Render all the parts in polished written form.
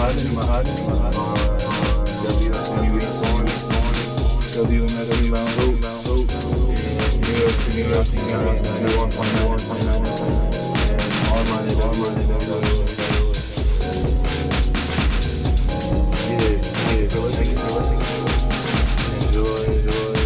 WMSU Mount Hope, New York City, New York City, 91.9, and online at WMSU. Yeah, for listening. Enjoy.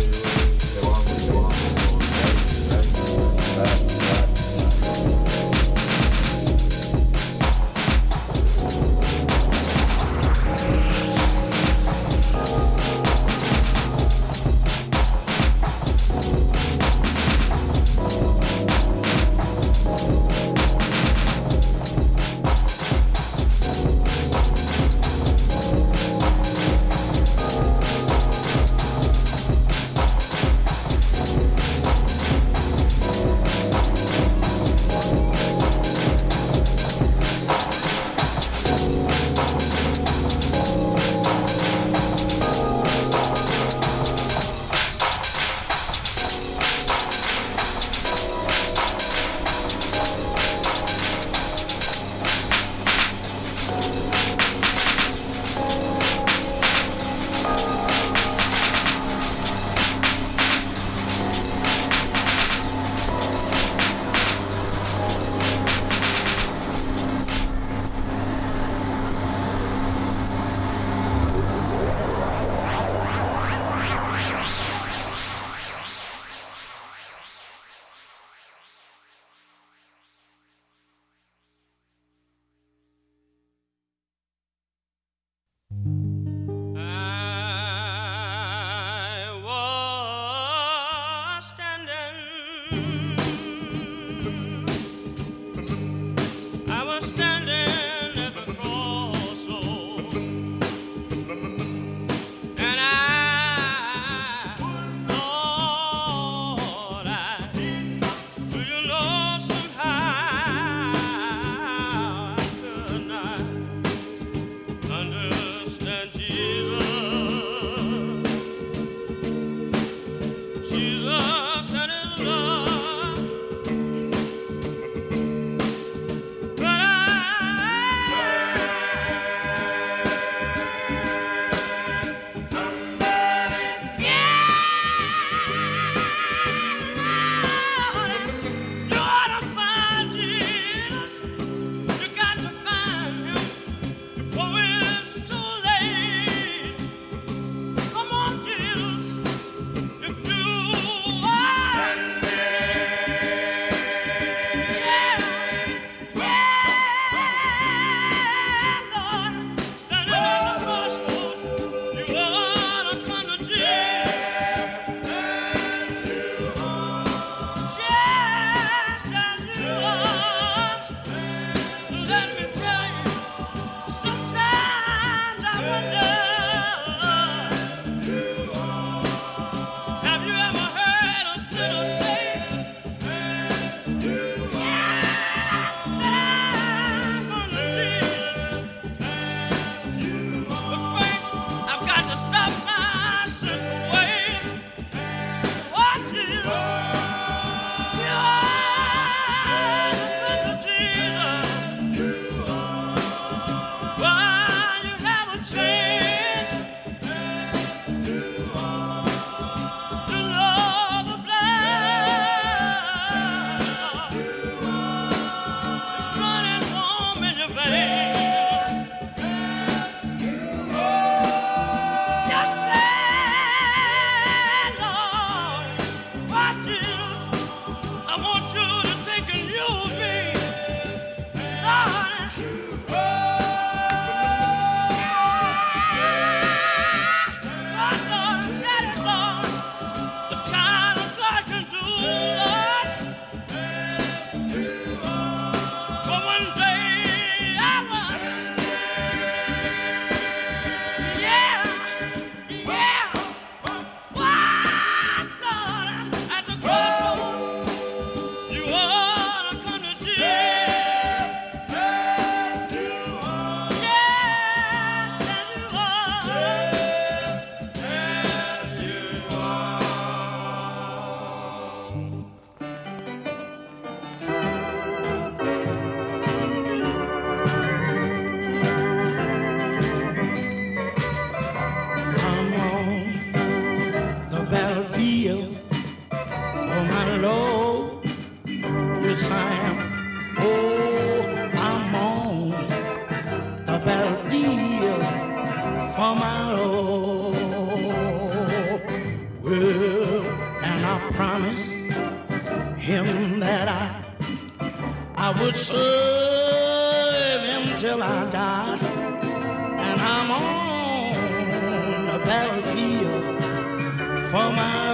that I would serve him till I die. And I'm on the battlefield for my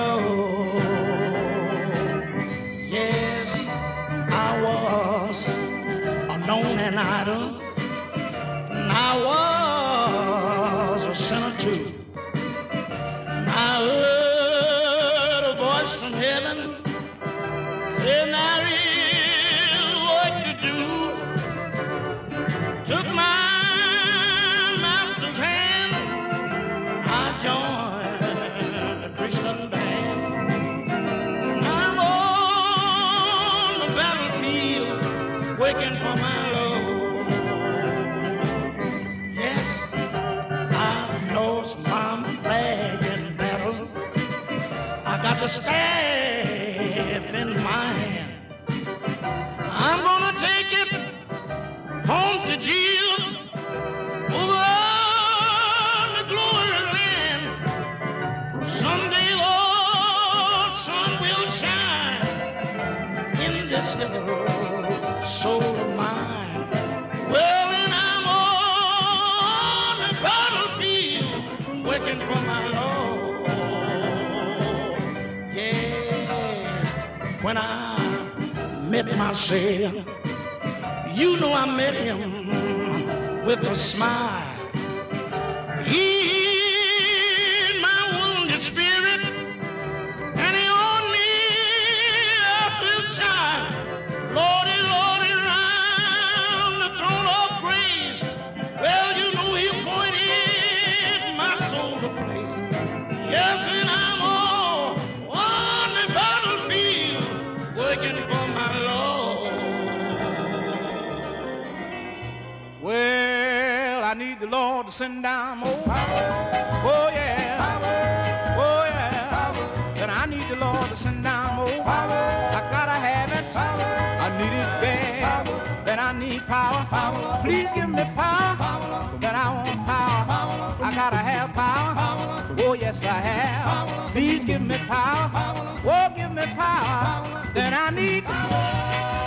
Lord. Yes, I was alone and idle, and I was a sinner too. I heard a voice from heaven saying there is what to do. Took my master's hand, I joined the Christian band. I'm on the battlefield working for my Lord. Yes, I've lost my flag in battle. I got the staff in my hand. I'm gonna take it home to Jesus over the glory land. Someday, Lord, sun will shine in this little soul of mine. Well, and I'm on the battlefield working for my Lord. Yes, when I met my Savior, you know I met him with a smile. He healed my wounded spirit, and he owned me as his child. Lordy, Lordy, round the throne of grace. Well, you know he appointed my soul to place. Yes, and I'm on the battlefield working for my Lord. Well, I need the Lord to send down more power. Oh yeah, oh yeah. Then I need the Lord to send down more power. I gotta have it. I need it bad. Then I need power. Please give me power. Then I want power. I gotta have power. Oh yes I have. Please give me power. Oh give me power. Then I need power.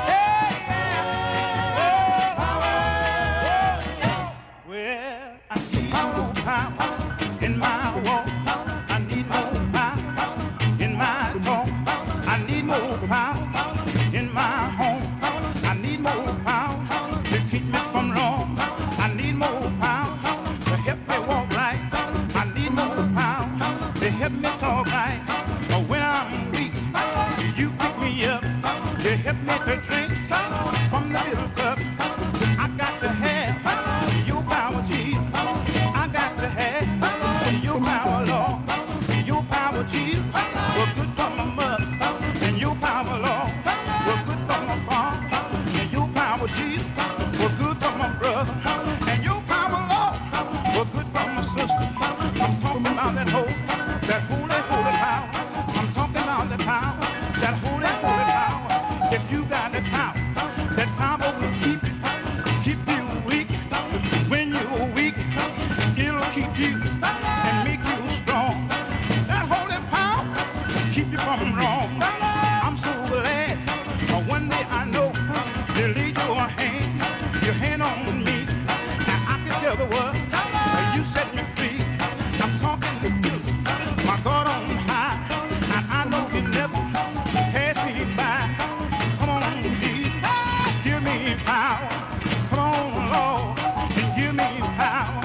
Power in my walk, I need more power in my talk, I need more power in my home, I need more power to keep me from wrong, I need more power to help me walk right, I need more power to help me talk right. When I'm weak, you pick me up, you help me to drink from the little cup. I got to have your power, Jesus. I got to have your power, Lord. Your power, Jesus, was good for my mother. And your power, Lord, was good for my father. And your power, Jesus, was good for my brother. And your power, Lord, was good for my sister. I'm talking about that holy power. I'm talking about the power, that holy power. If you got that power will keep you weak. When you're weak, it'll keep you and make you strong. That holy power keep you from wrong. I'm so glad one day I know you laid your hand on me, and I can tell the world you set me free. I'm talking to you, my God on high, and I know you never pass me by. Come on, Jesus, give me power. Come on, Lord, and give me power.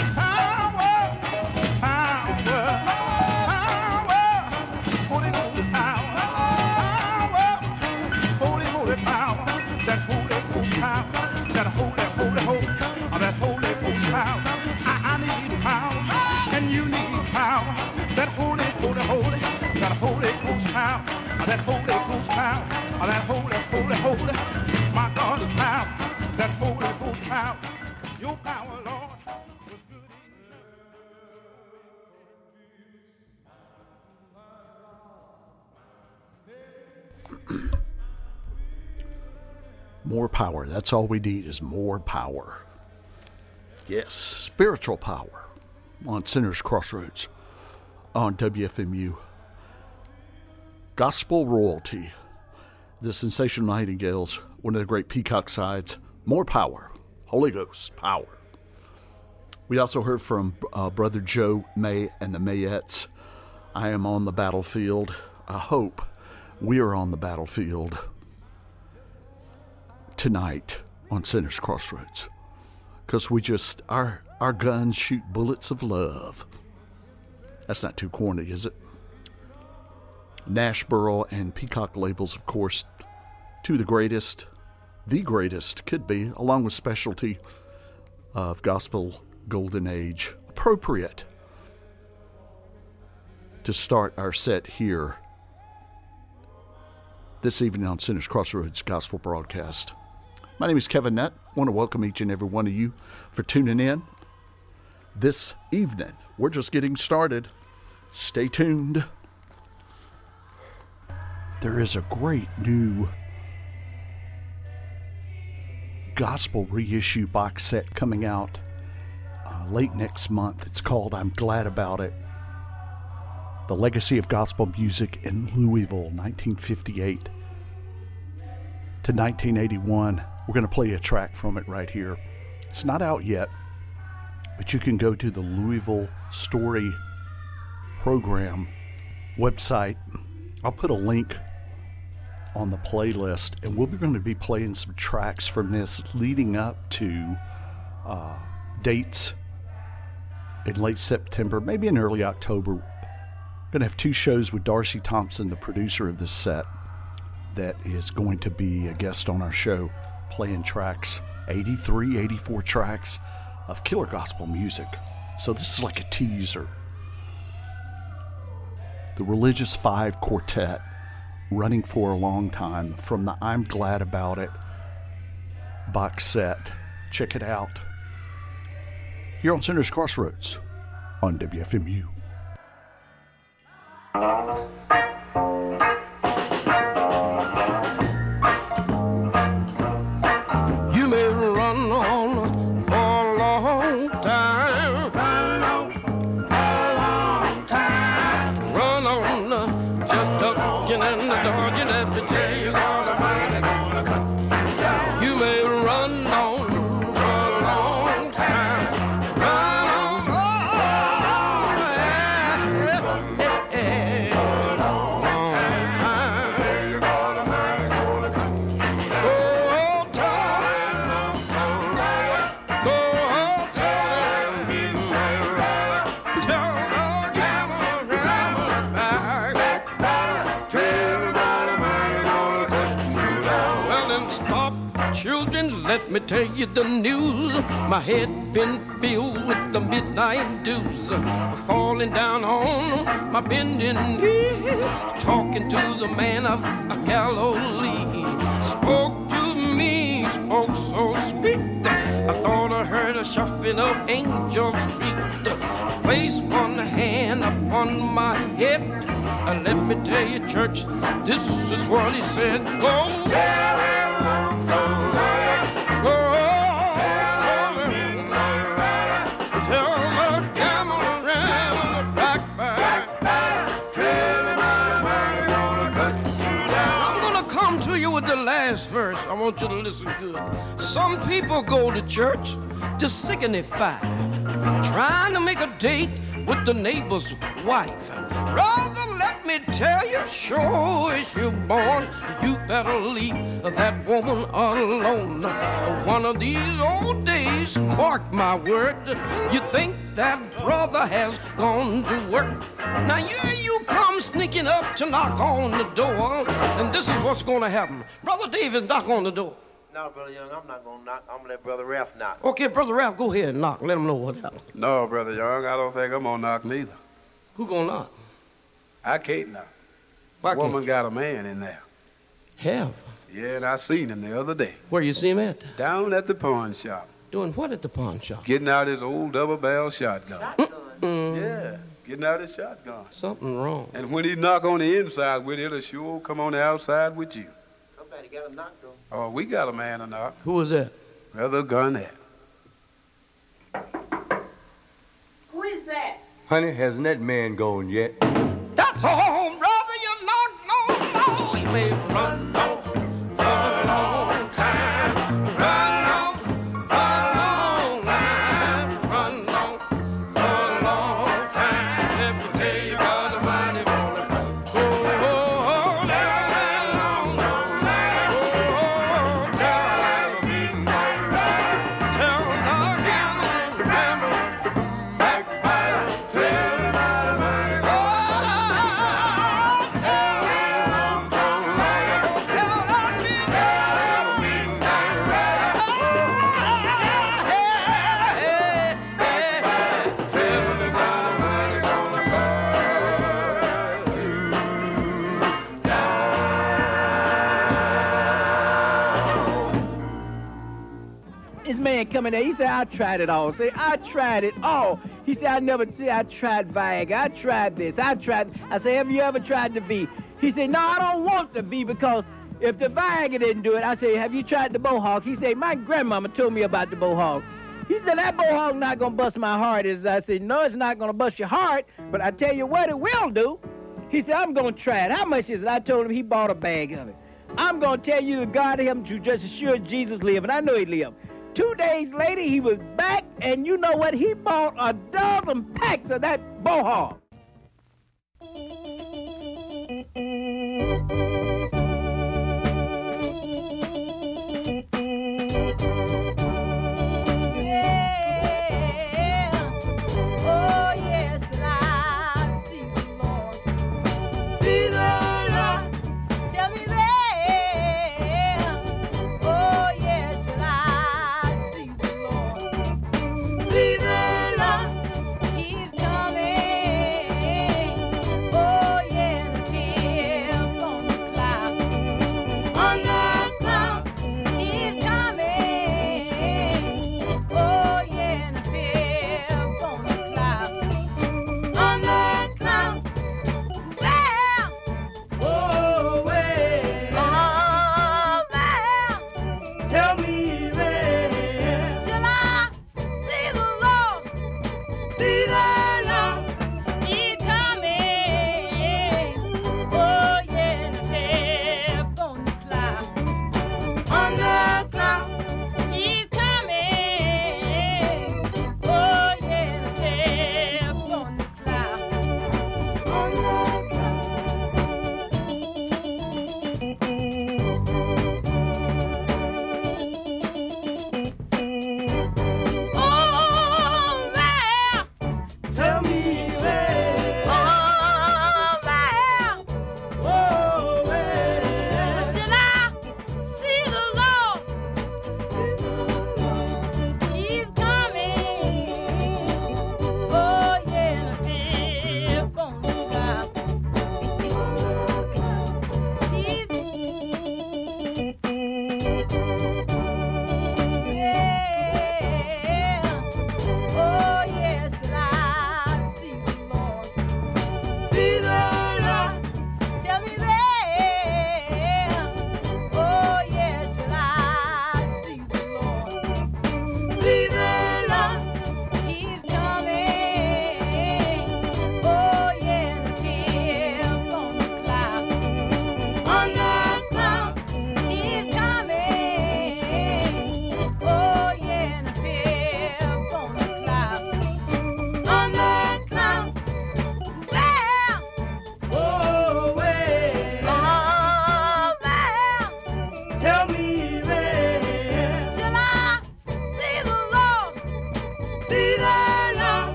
Holy Ghost power. That Holy Ghost power. That Holy Ghost power. I need power, and you need power. That Holy that Holy Ghost power. That Holy Ghost power. That holy, my God's power. That Holy Ghost power. Your power, Lord, was good enough. More power. That's all we need is more power. Yes, spiritual power on Sinners Crossroads on WFMU. Gospel royalty The Sensational Nightingales, one of the great Peacock sides. More power. Holy Ghost power. We also heard from Brother Joe May and the Mayettes. I am on the battlefield. I hope we are on the battlefield tonight on Sinner's Crossroads. Because our guns shoot bullets of love. That's not too corny, is it? Nashboro and Peacock labels, of course, two of the greatest could be, along with Specialty of Gospel Golden Age. Appropriate to start our set here this evening on Sinner's Crossroads Gospel Broadcast. My name is Kevin Nutt. I want to welcome each and every one of you for tuning in this evening. We're just getting started. Stay tuned. There is a great new gospel reissue box set coming out late next month. It's called I'm Glad About It. The Legacy of Gospel Music in Louisville, 1958 to 1981. We're going to play a track from it right here. It's not out yet, but you can go to the Louisville Story Program website. I'll put a link on the playlist, and we're going to be playing some tracks from this leading up to dates in late September, maybe in early October. We're going to have two shows with Darcy Thompson, the producer of this set, that is going to be a guest on our show, playing tracks, 83, 84 tracks of killer gospel music. So this is like a teaser. The Religious Five Quartet, running for a long time, from the I'm Glad About It box set. Check it out here on Sinner's Crossroads on WFMU. You may run on for a long time, run on, just ducking and dodging, let me tell you all about it. You may run on for a long time, run on, long time. Oh, go tell the devil back. Well, then stop, children, let me tell you the news. My head been filled with the midnight dews, falling down on my bending knee, talking to the man of Galilee. Spoke to me, spoke so sweet, I thought I heard a shuffling of angels' feet. Placed one hand upon my hip, let me tell you, church, this is what he said. Go tell him, go tell him, tell the devil around the back. I'm gonna come to you with the last verse. I want you to listen good. Some people go to church to signify, trying to make a date with the neighbor's wife. Rather, let me tell you, sure as you're born, you better leave that woman alone. One of these old days, mark my word, you think that brother has gone to work. Now here you come sneaking up to knock on the door, and this is what's going to happen. Brother Davis, knock on the door. No, Brother Young, I'm not going to knock. I'm going to let Brother Ralph knock. Okay, Brother Ralph, go ahead and knock. Let him know what happened. No, Brother Young, I don't think I'm going to knock neither. Who going to knock? I can't knock. Why The woman can't you? got a man in there. Have? Yeah, and I seen him the other day. Where you see him at? Down at the pawn shop. Doing what at the pawn shop? Getting out his old double-barrel shotgun. Mm, Yeah, getting out his shotgun. something wrong. And when he knock on the inside with it, it'll sure come on the outside with you. Somebody got him knocked though. Oh, we got a man to knock. Who was that? Brother Garnett. Who is that? Honey, hasn't that man gone yet? That's all, brother. You're not no more. You may run on. this man come in there. He said, I tried it all. Say, I tried it all. He said, I tried Viagra. I tried this. I said, have you ever tried the V? He said, no, I don't want the V because if the Viagra didn't do it, I said, have you tried the Bohawk? He said, my grandmama told me about the Bohawk. He said, that Bohawk not going to bust my heart. I said, no, it's not going to bust your heart, but I tell you what it will do. He said, I'm going to try it. How much is it? I told him he bought a bag of it. I'm going to tell you that God him to just assure Jesus lived, and I know he lived. 2 days later, he was back, and you know what? He bought a dozen packs of that Bohawk.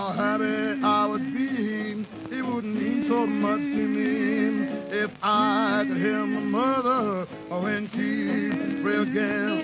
How happy I would be, it wouldn't mean so much to me if I I could hear my mother when she pray again.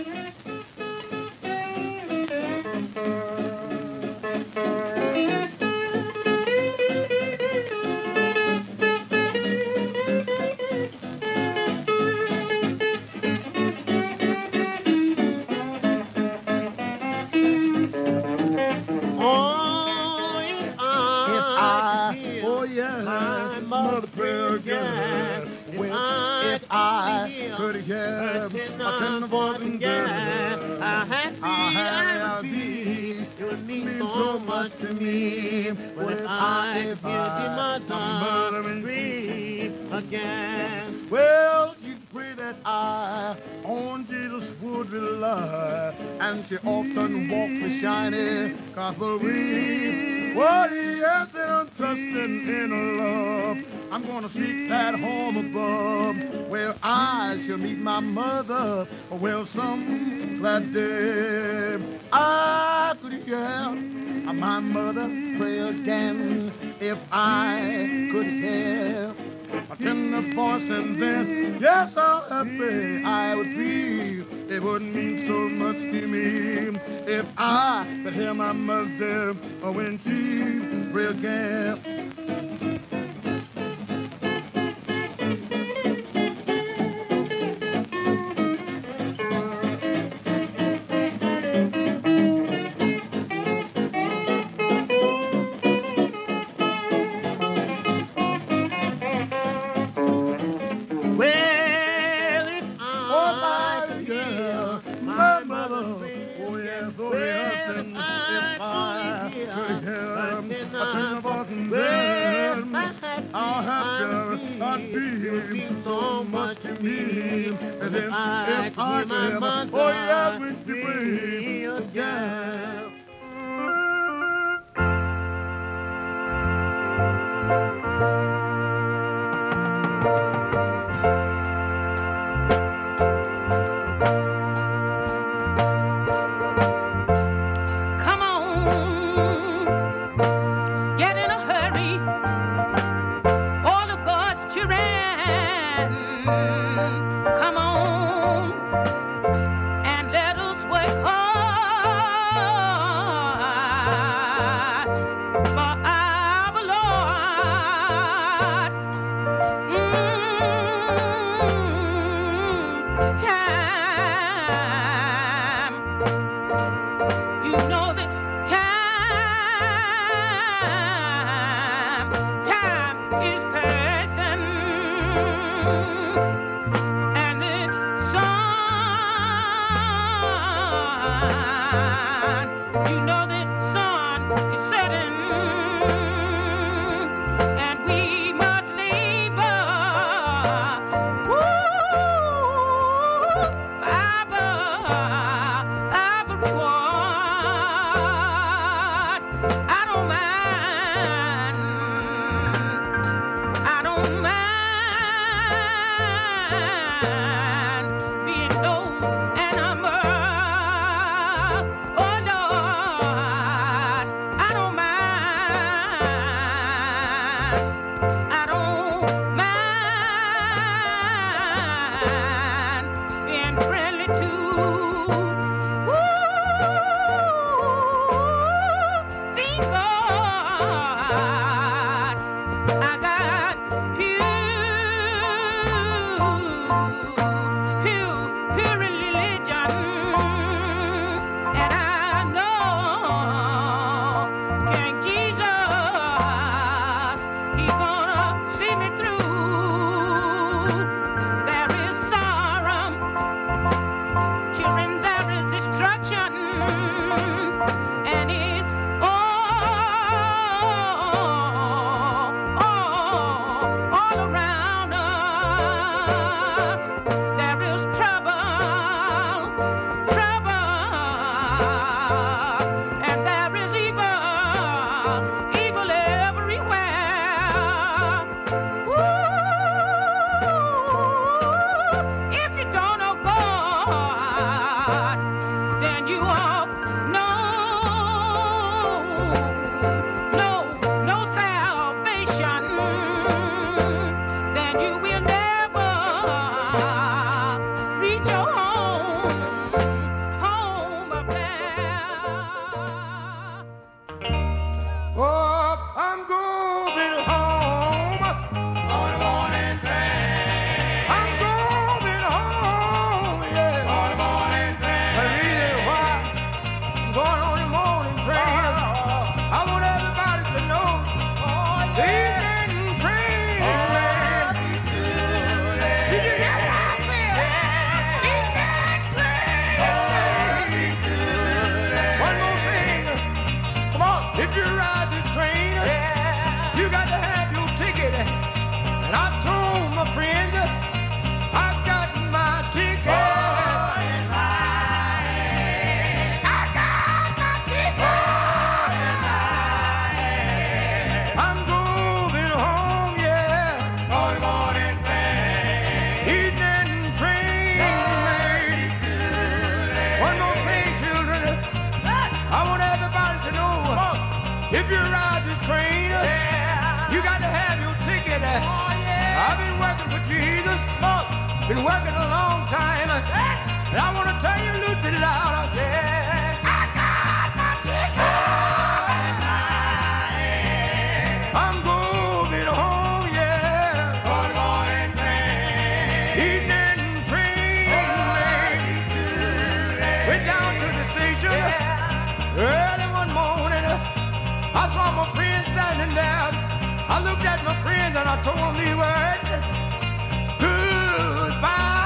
Could he have a tender voice and how happy I'd be. It would mean so much to me when I hear my mother breathe again. Well, she prayed that I on Jesus would rely, and she often walked with shiny gospel ring. Well, yes, I'm trusting in her love. I'm gonna seek that home above, where I shall meet my mother. Well, some glad day I could hear my mother pray again. If I could hear a tender voice, and then yes, how happy I would be. It wouldn't mean so much to me if I could hear my mother when she pray again. So much to me, and if I could hear my mother, oh yeah, with the baby again. Come on, get in a hurry. All of God's children, come on, and let us work hard for our Lord. Time, you know that time is passing, and the sun, you know that sun is setting, and we must labor, our reward. I don't mind. I don't mind being low and humble. Oh Lord, I don't mind. I don't mind being friendly too. Thank God I got pure religion, and I know King Jesus, He gonna see me through. There is sorrow, children, there is destruction, and it's all around us. There is trouble, and there is evil everywhere. If you don't know God, then you all no salvation. Then you will never I told my friend I got my ticket. I got my ticket. I'm going home, yeah. Morning train. Evening train. One more thing, children. I want everybody to know, if you ride this train, you got to have your ticket. I've been working for Jesus, been working a long time, and I want to tell you a little bit louder. I got my ticket. I'm going home, yeah. Morning train. Evening train. Went down to the station early one morning. I saw my friend standing there. I looked at my friends and I told them these words. Goodbye.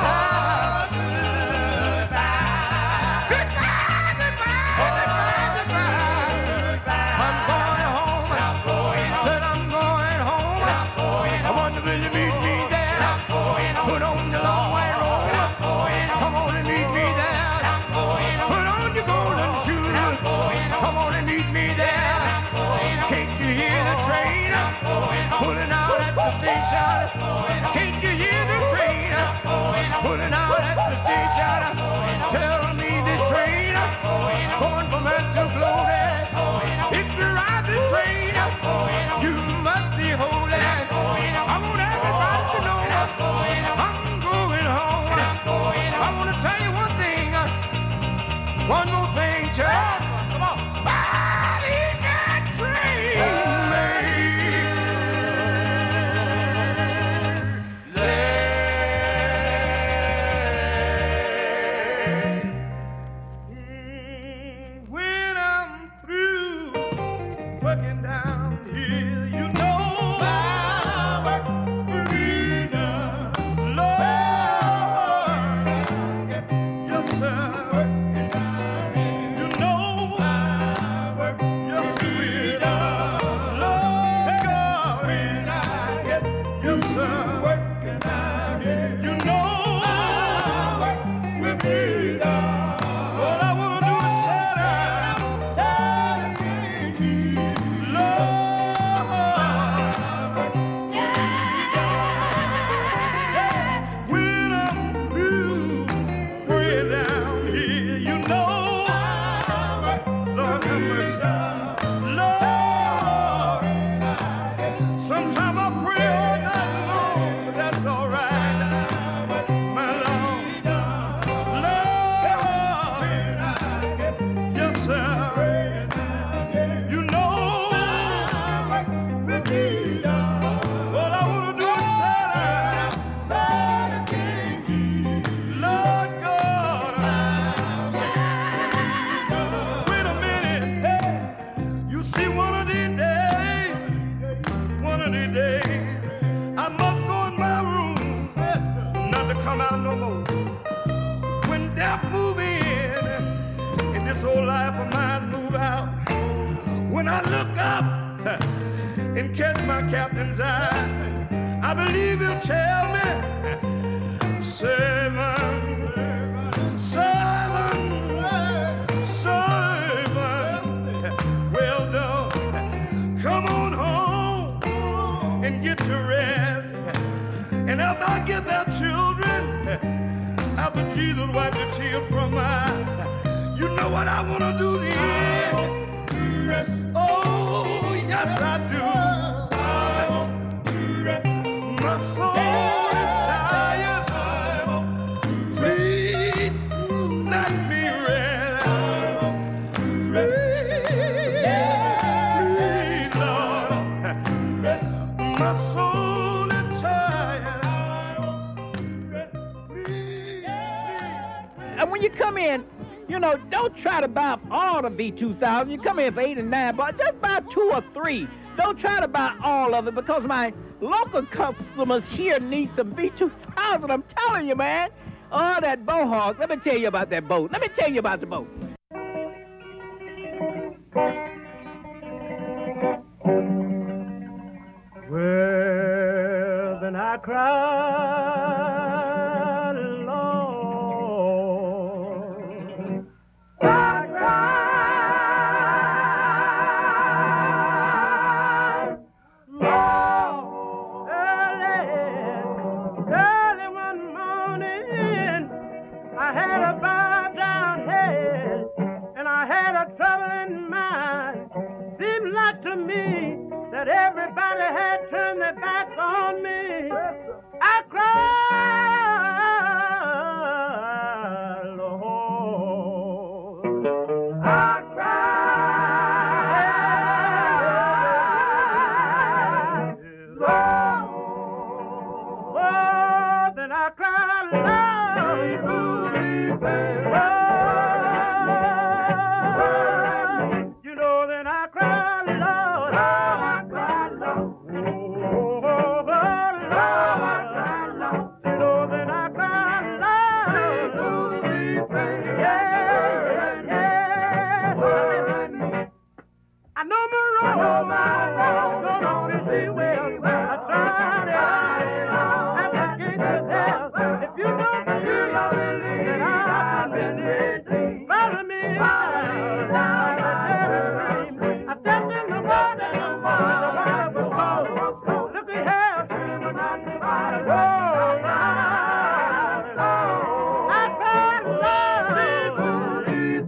Goodbye. Goodbye. Goodbye. Goodbye. I'm going home. Said I'm going home. I wonder will you meet me there? Put on your long white robe. Come on and meet me there. Put on your golden shoes. Come on and meet me there. Can't you hear the train pulling out at the station? Can't you hear the train pulling out at the station? Tell me this train going from earth to glory. If you ride this train, you must be holy. I want everybody to know I'm going home. I want to tell you one thing, one more thing, church. Come on. When I'm through working down here, you know my work will be done. Lord, yes sir, working down here, you know my work, yes it will done. Lord God, when I get, yes sir, working down here, you know my work will be done. All I wanna do is set out, when I'm through praying down here, you know, Lord have mercy, Lord. Sometimes I pray all night long, but that's all right, my Lord. Lord, yes sir. You know, all I want to do is Lord God. Wait a minute. You see, one of these days, I must go in my room, not to come out no more. When death move in, and this whole life of mine move out. When I look up and catch my captain's eye, I believe he'll tell me, servant, servant, servant, well done. Come on home and get your rest. And after I get their children, after Jesus wiped the tears from my eye, you know what I want to do then? Oh, yes I do. My soul is tired. Please let me rest. Please, Lord. My soul is tired. And when you come in, you know, don't try to buy all the V2000. You come in for 8 and 9 bucks. Just buy 2 or 3. Don't try to buy all of it because my local customers here need some V2000. I'm telling you, man. Oh, that Bohawk. Let me tell you about that boat. Let me tell you about the boat. Well, then I I cried, Lord. I cried, Lord. Early one morning, I had a bowed down head, and I had a troubling mind. Seemed like to me that everybody had turned their backs on me. I cried, Lord. I cried, Lord. Oh, then I cried, Lord. You know, then I cried, Lord. I cried, Lord. I know my road, gonna fit me well. I tried it, at the gates of hell. If you don't believe, then I believe. Follow me, I stepped in the water, the water was cold. Look at here, I cried, Lord.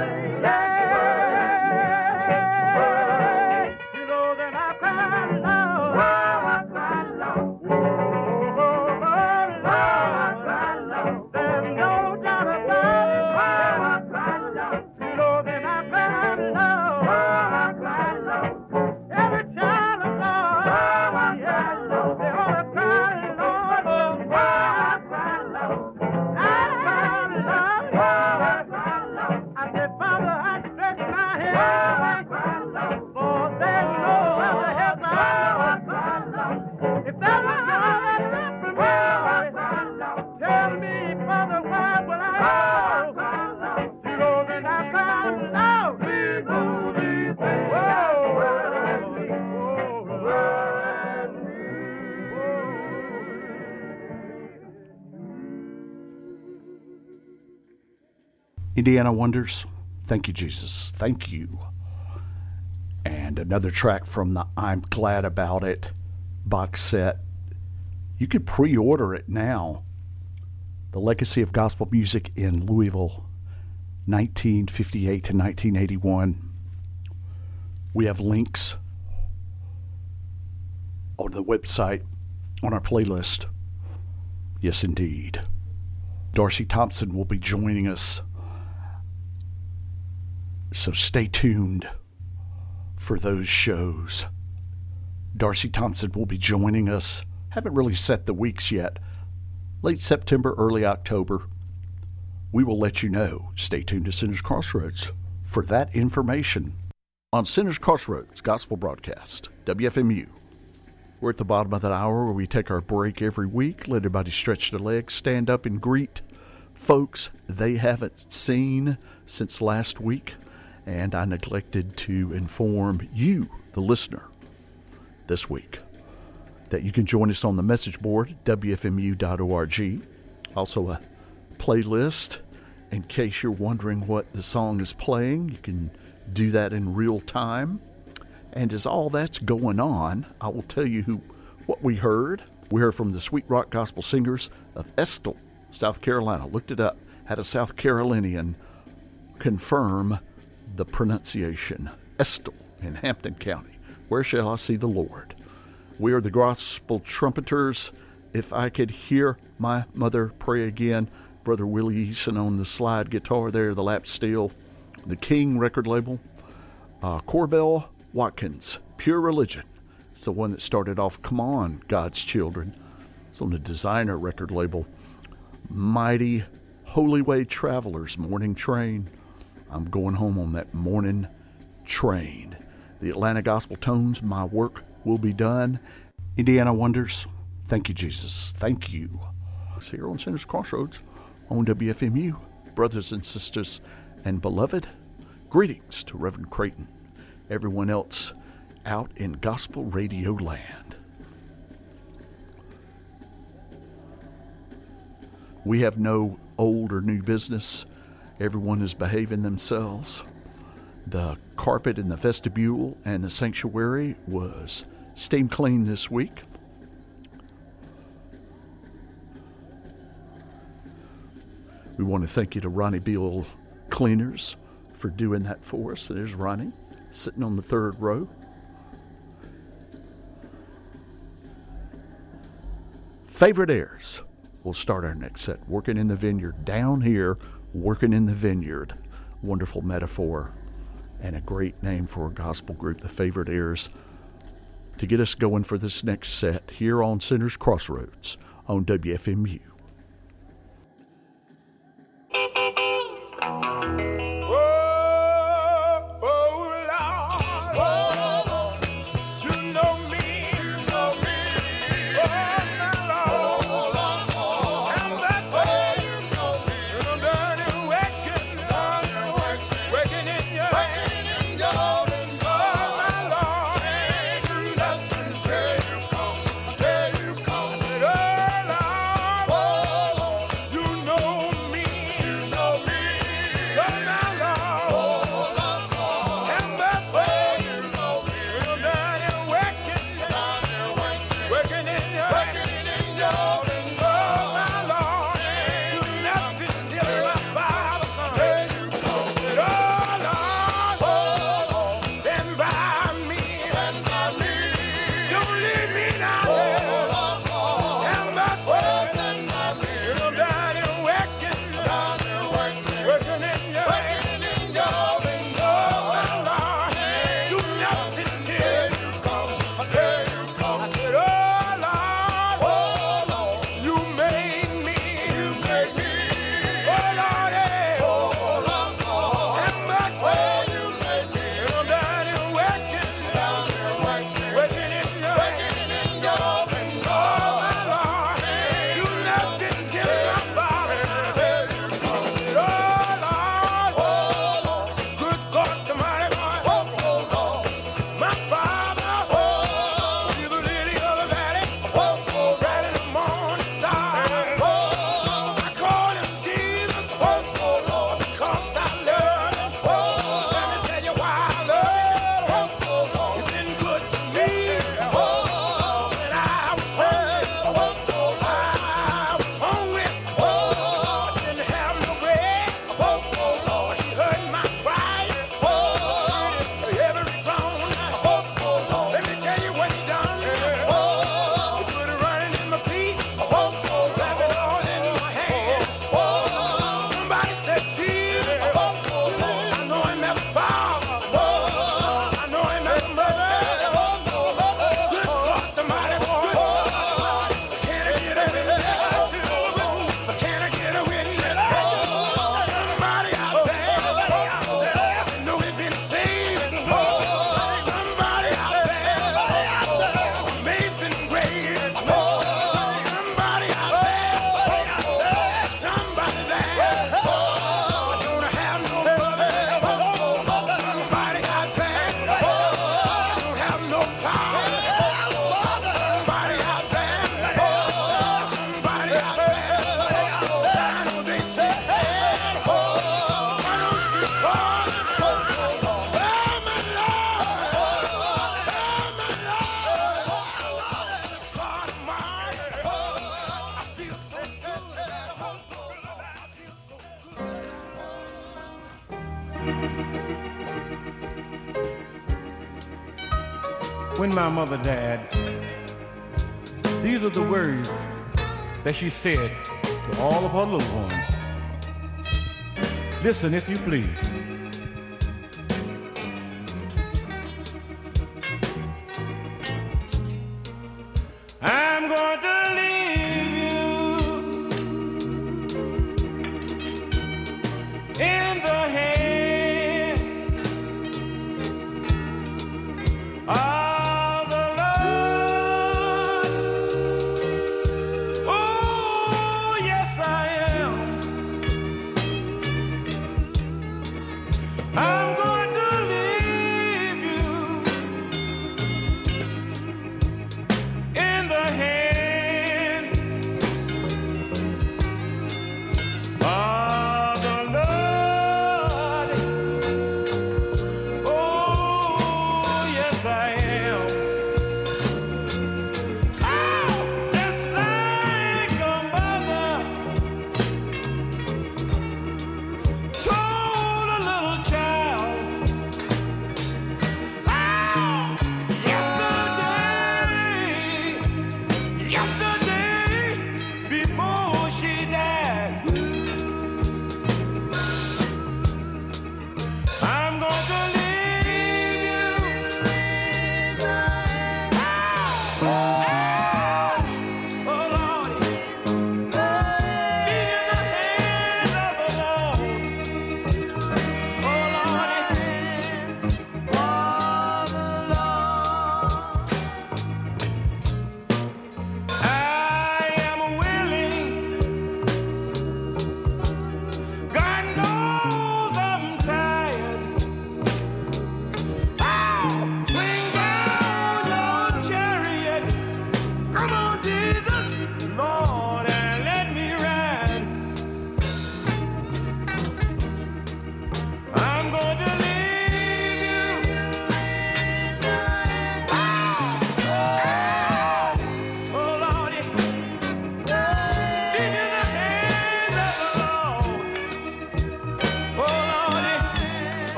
You know that I cried, Lord. I cried, Lord. There's no doubt about it. I cried, Lord. You know that I cried, Lord. I cried, Lord. Every child of God, they ought to cry, Lord. I cried, Lord. I cried, Lord. I said, Father, I stretch my hand, for there's no other help I know. If there was no other help from you, tell me, Father, why will I go? You know that I cried, Lord. Indiana Wonders, thank you, Jesus. Thank you. And another track from the I'm Glad About It box set. You can pre-order it now. The Legacy of Gospel Music in Louisville, 1958 to 1981. We have links on the website, on our playlist. Yes, indeed. Darcy Thompson will be joining us, so stay tuned for those shows. Darcy Thompson will be joining us. Haven't really set the weeks yet. Late September, early October. We will let you know. Stay tuned to Sinners Crossroads for that information. On Sinners Crossroads Gospel Broadcast, WFMU. We're at the bottom of that hour where we take our break every week. Let everybody stretch their legs, stand up and greet folks they haven't seen since last week. And I neglected to inform you, the listener, this week, that you can join us on the message board, WFMU.org. Also a playlist. In case you're wondering what the song is playing, you can do that in real time. And as all that's going on, I will tell you what we heard. We heard from the Sweet Rock Gospel Singers of Estill, South Carolina. Looked it up. Had a South Carolinian confirm the pronunciation. Estill in Hampton County. Where shall I see the Lord? We are the Gospel Trumpeters. If I Could Hear My Mother Pray Again. Brother Willie Eason on the slide guitar there, the lap steel. The King record label. Corbell Watkins, Pure Religion. It's the one that started off Come On, God's Children. It's on the Designer record label. Mighty Holy Way Travelers, Morning Train. I'm going home on that morning train. The Atlanta Gospel Tones, My Work Will Be Done. Indiana Wonders, thank you, Jesus. Thank you. It's here on Sinners Crossroads on WFMU. Brothers and sisters and beloved, greetings to Reverend Creighton, everyone else out in gospel radio land. We have no old or new business. Everyone is behaving themselves. The carpet in the vestibule and the sanctuary was steam clean this week. We want to thank you to Ronnie Beal Cleaners for doing that for us. There's Ronnie sitting on the third row. Favorite airs. We'll start our next set. Working in the Vineyard. Down here, working in the vineyard. Wonderful metaphor and a great name for a gospel group, the Favorite Airs. To get us going for this next set here on Sinners Crossroads on WFMU. When my mother died, these are the words that she said to all of her little ones. Listen, if you please. I'm going to leave you in the hand of the Lord. Oh, yes, I am.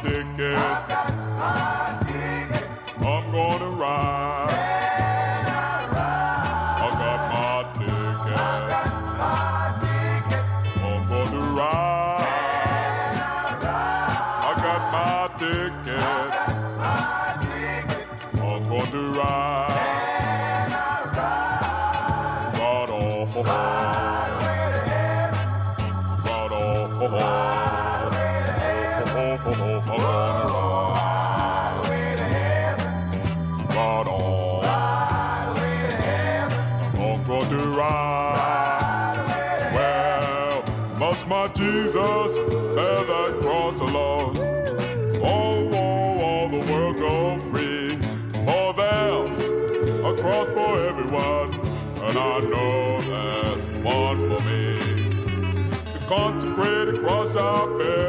ticket. I'm gonna ride. I got my ticket. I'm gonna ride. I got my ticket. I'm gonna ride. Right on. Right on. Right on. I'm going to ride. Well, must my Jesus bear that cross alone? All the world go free. For there's a cross for everyone, and I know there's one for me. The consecrated cross out there,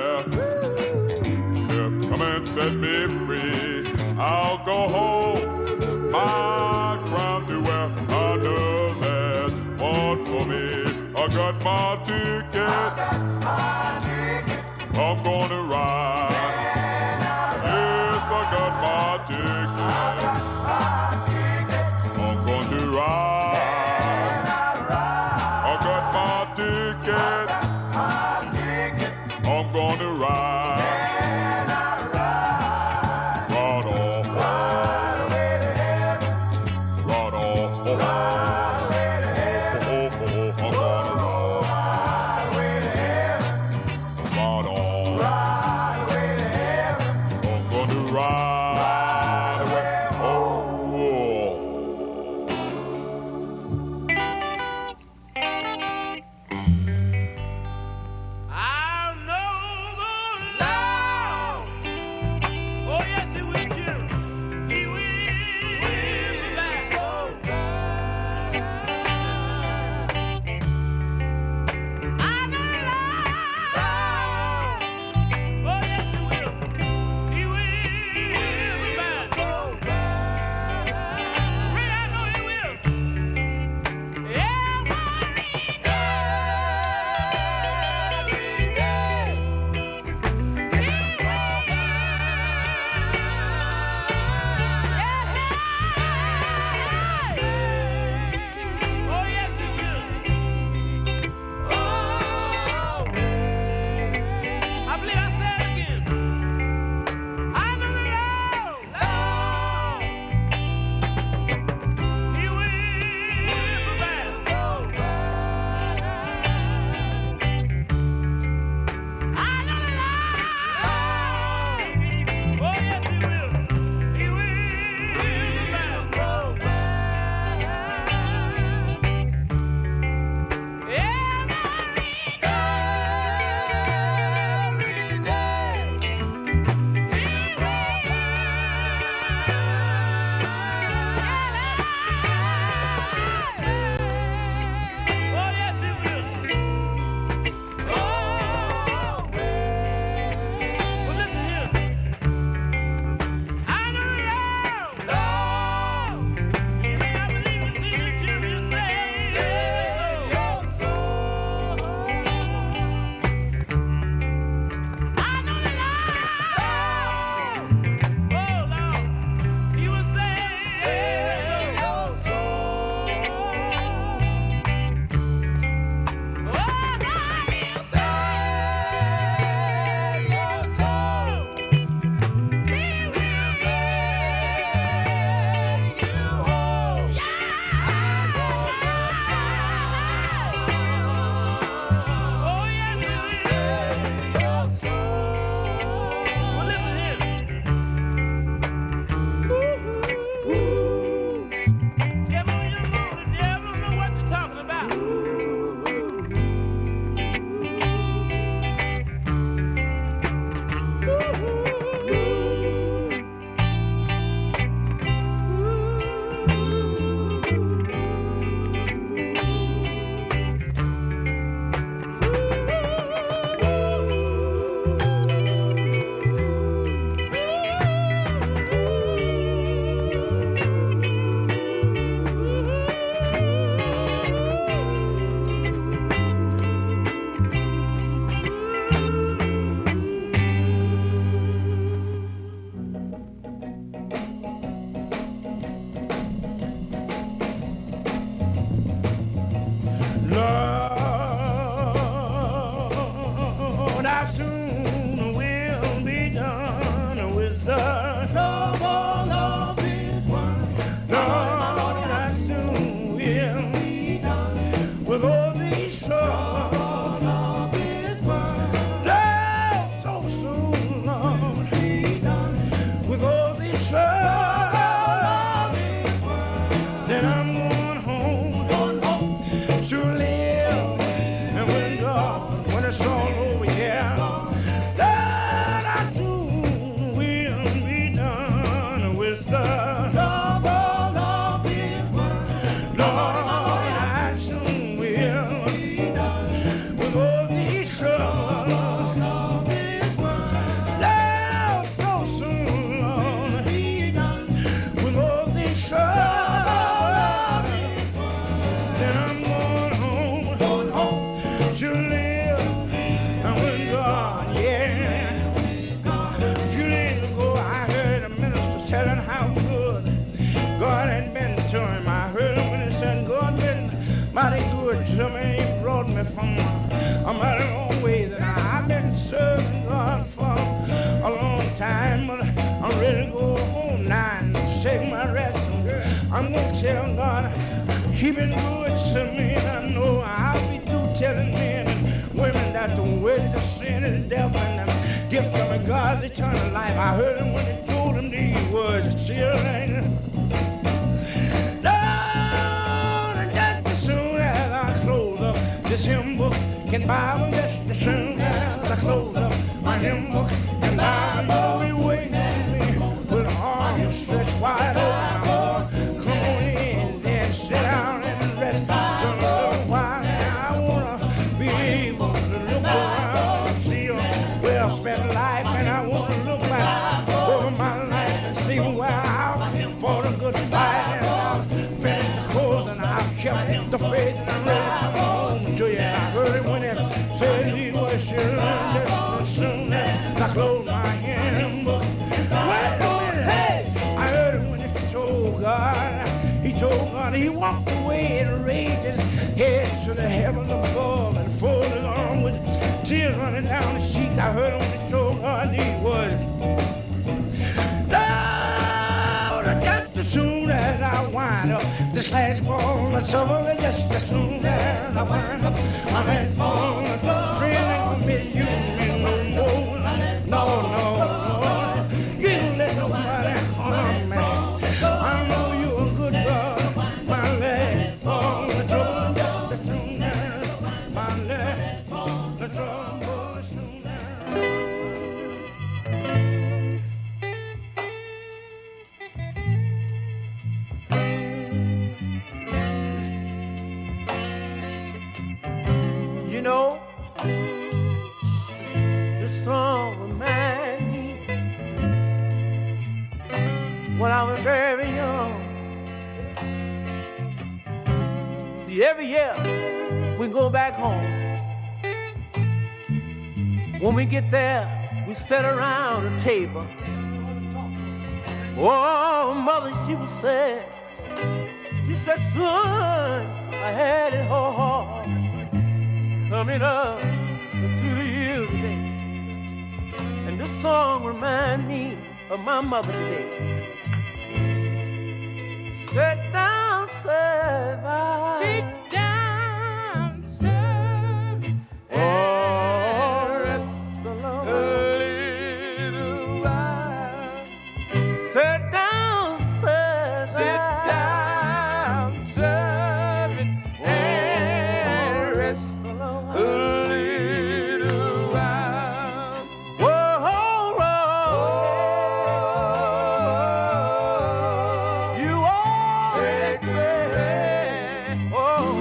come and set me free. I'll go home, my crown to wear. I know there's one for me. I got my ticket. I'm gonna ride. Yes, I got my ticket. I'm going to ride. I got my ticket. I'm gonna ride. Right on. Right on. I'm gonna ride. Right on. I'm gonna ride away. Oh. I know the from a mighty long ways. And I've been serving God for a long time, but I'm ready to go home now and take my rest. I'm gonna tell God He been good to me, and I know I'll be through telling men and women that the wages of sin is death and the gift from God's eternal life. I heard him when he told him these words, children. Lord, just as soon as I close up this hymn book and Bible, just as soon as I close up my hymn book and Bible, you'll be waiting for me with arms stretched wide open. Come on in, then sit down and rest for a little while. I wanna be able to look around and see a well-spent life, and I want to look back over my life and see where I fought a good fight and I finished the course and I kept the faith and I'm ready to come home to you. I heard it when it said these words, just as soon as I close my hymn book. Wait a minute, hey! I heard it when it told God. He told God he walked away and raised his head to the heavens above and folded on with tears running down the cheeks. I heard him when he told God these words. Lord, just as soon as I wind up this last ball of trouble, just as soon as I wind up my last ball of trouble, friend, ain't gonna miss you no more. No, no, no. You ain't let nobody harm me. I know you're a good God. My last ball of trouble, just as soon as my last ball of trouble, as soon as. You know, this song reminds me when I was very young. See, every year we go back home. When we get there, we sit around a table. Oh, mother, she was sad. She said, son, I had it hard coming up through the years today. And this song reminds me of my mother today. Sit down, serve. Sit down, serve. Oh, rest alone a little while. Sit down, serve. Sit down, serve it, and rest alone a little while. Whoa, whoa, you always rest. Oh,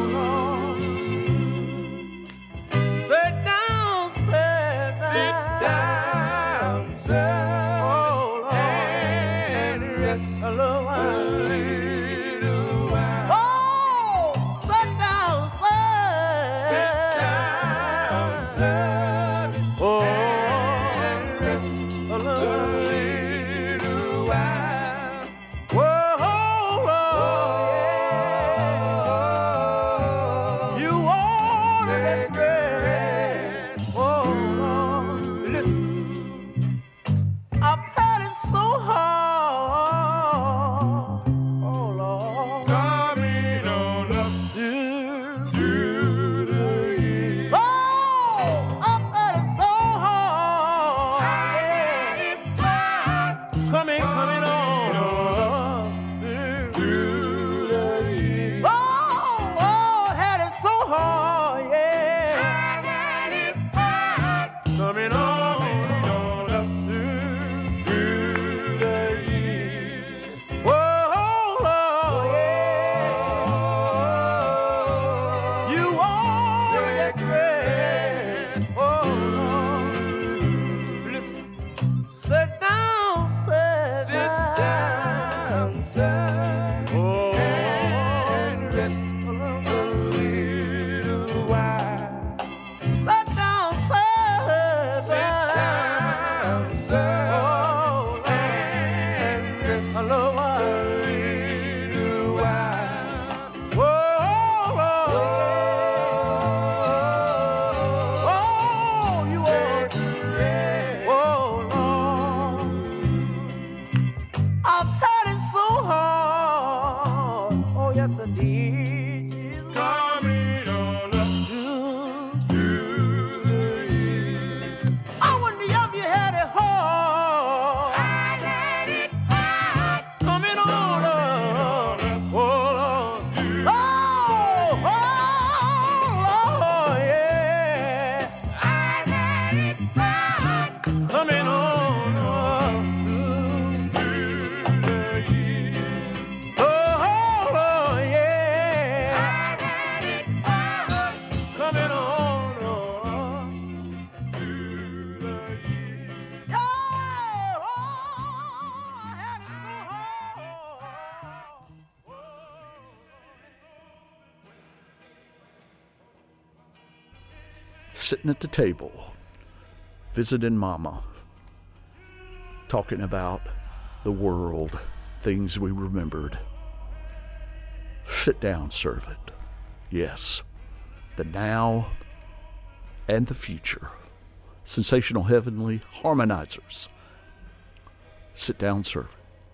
sitting at the table, visiting Mama, talking about the world, things we remembered. Sit down, servant. Yes, the now and the future. Sensational Heavenly Harmonizers. Sit down, servant.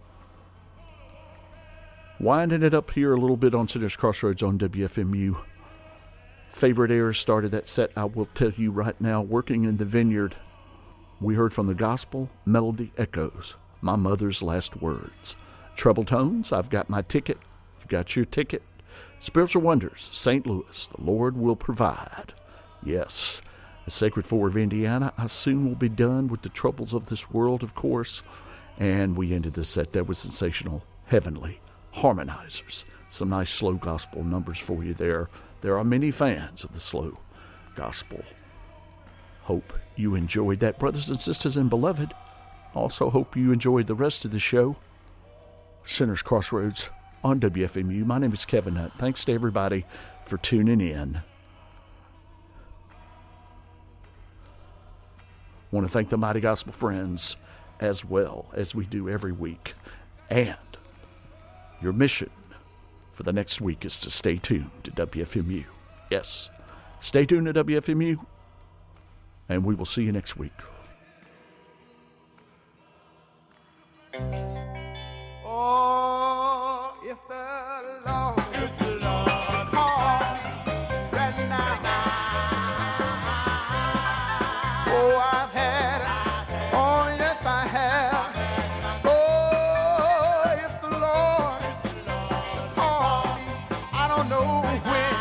Winding it up here a little bit on Sinners Crossroads on WFMU. Favorite airs started that set, I will tell you right now. Working in the Vineyard, we heard from the Gospel Melody Echoes, My Mother's Last Words. Treble Tones, I've Got My Ticket, You Got Your Ticket. Spiritual Wonders, St. Louis, The Lord Will Provide. Yes, the Sacred Four of Indiana, I soon will be done with the troubles of this world, of course. And we ended the set there with Sensational Heavenly Harmonizers. Some nice slow gospel numbers for you there. There are many fans of the slow gospel. Hope you enjoyed that, brothers and sisters and beloved. Also hope you enjoyed the rest of the show. Sinners Crossroads on WFMU. My name is Kevin Hunt. Thanks to everybody for tuning in. I want to thank the Mighty Gospel Friends as well, as we do every week. And your mission for the next week is to stay tuned to WFMU. Yes, stay tuned to WFMU, and we will see you next week. Oh, if the Lord called right now, oh, I've had it. Oh, yes, I have. Oh, if the Lord should call me, I don't know when.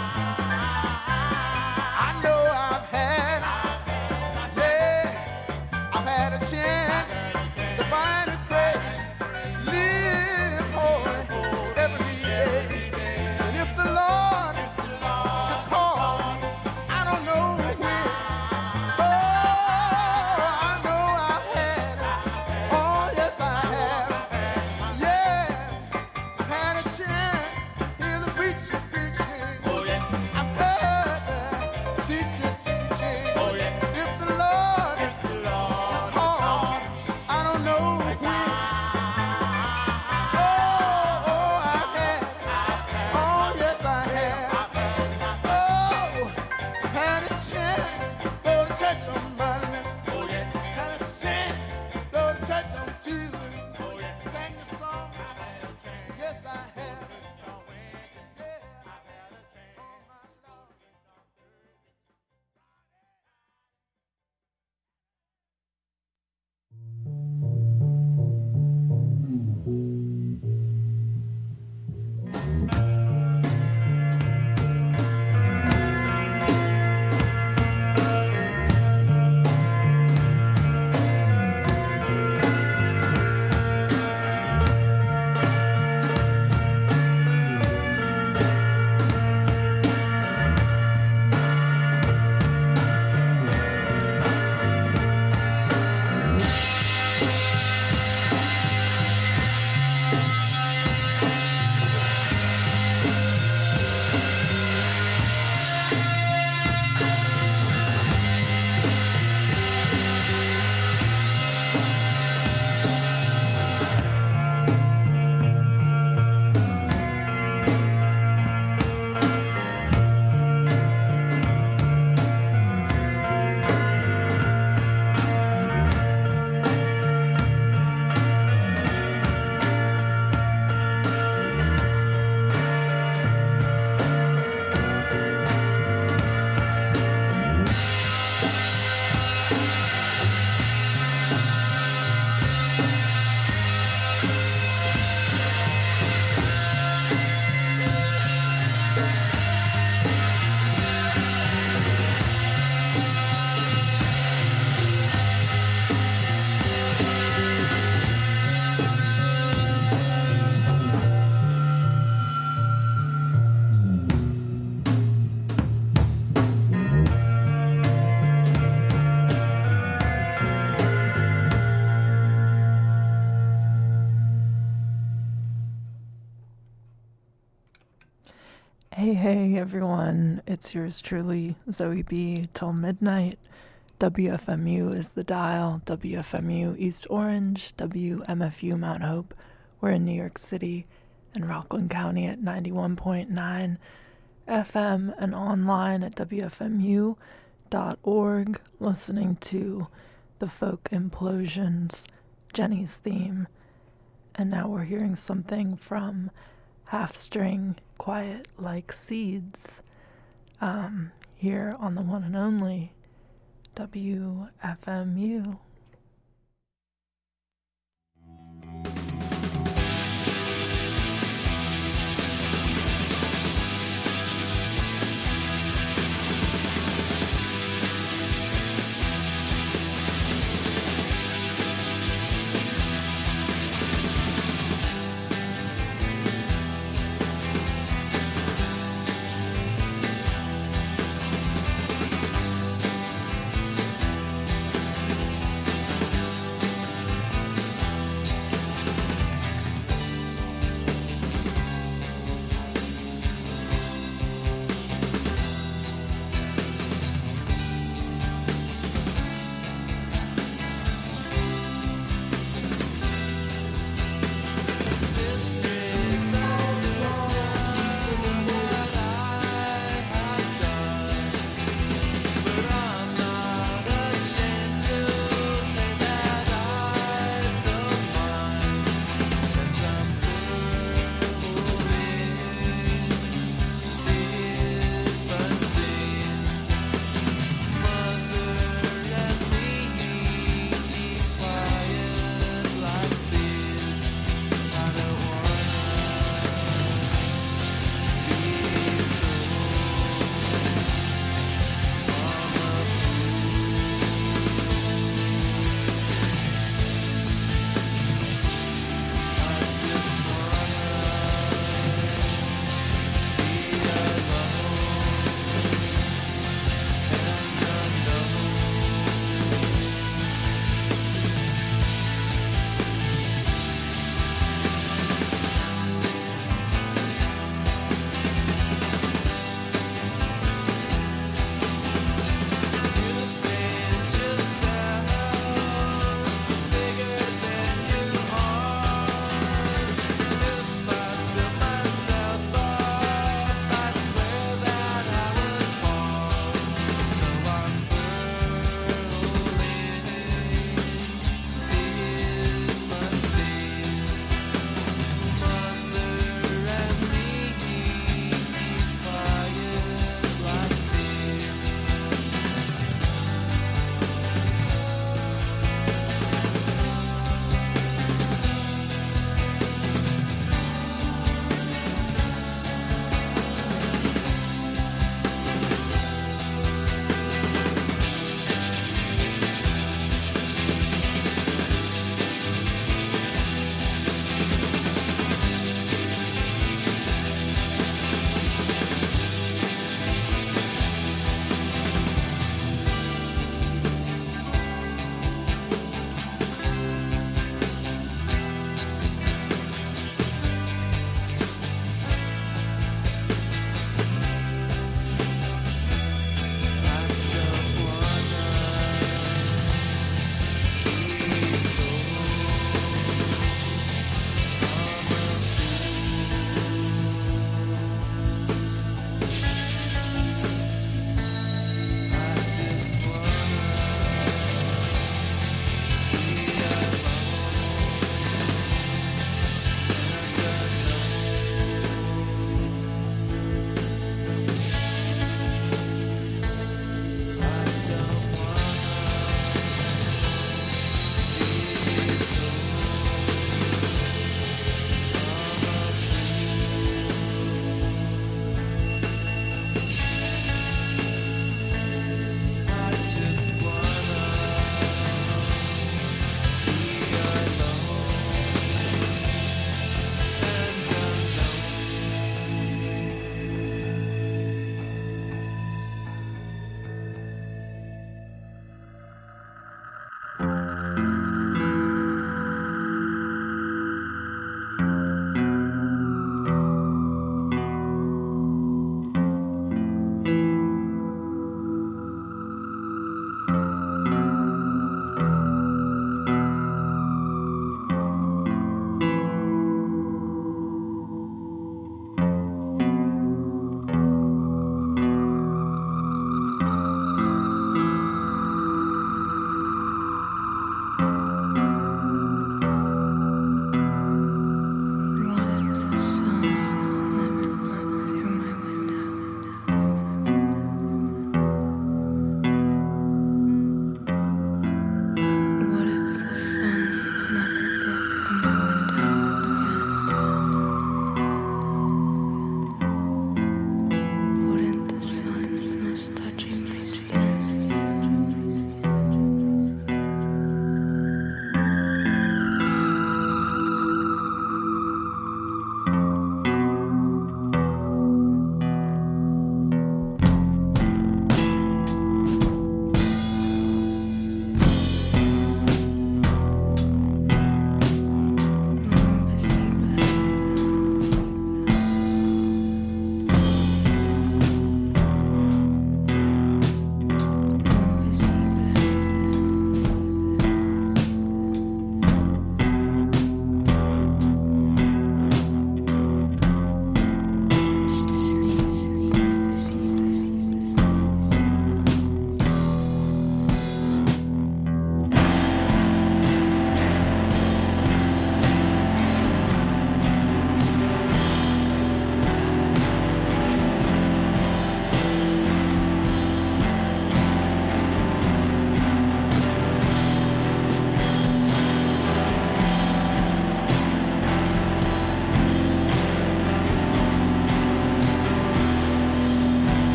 I know I've had it. Yeah, I've had a chance to find a place. Live holy every day. And if the Lord should call me, I don't know when. Oh, Hey everyone, it's yours truly, Zoe B, till midnight. WFMU is the dial, WFMU East Orange, WMFU Mount Hope. We're in New York City and Rockland County at 91.9 FM and online at WFMU.org, listening to the Folk Implosions, Jenny's theme. And now we're hearing something from Half String, Quiet Like Seeds, here on the one and only WFMU.